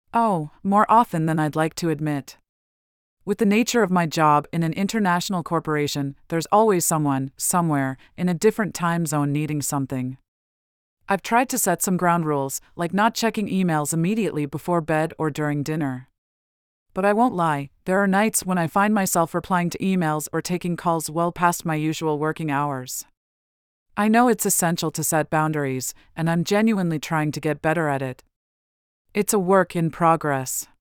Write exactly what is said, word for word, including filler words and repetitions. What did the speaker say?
Oh, more often than I'd like to admit. With the nature of my job in an international corporation, there's always someone, somewhere, in a different time zone needing something. I've tried to set some ground rules, like not checking emails immediately before bed or during dinner. But I won't lie, there are nights when I find myself replying to emails or taking calls well past my usual working hours. I know it's essential to set boundaries, and I'm genuinely trying to get better at it. It's a work in progress.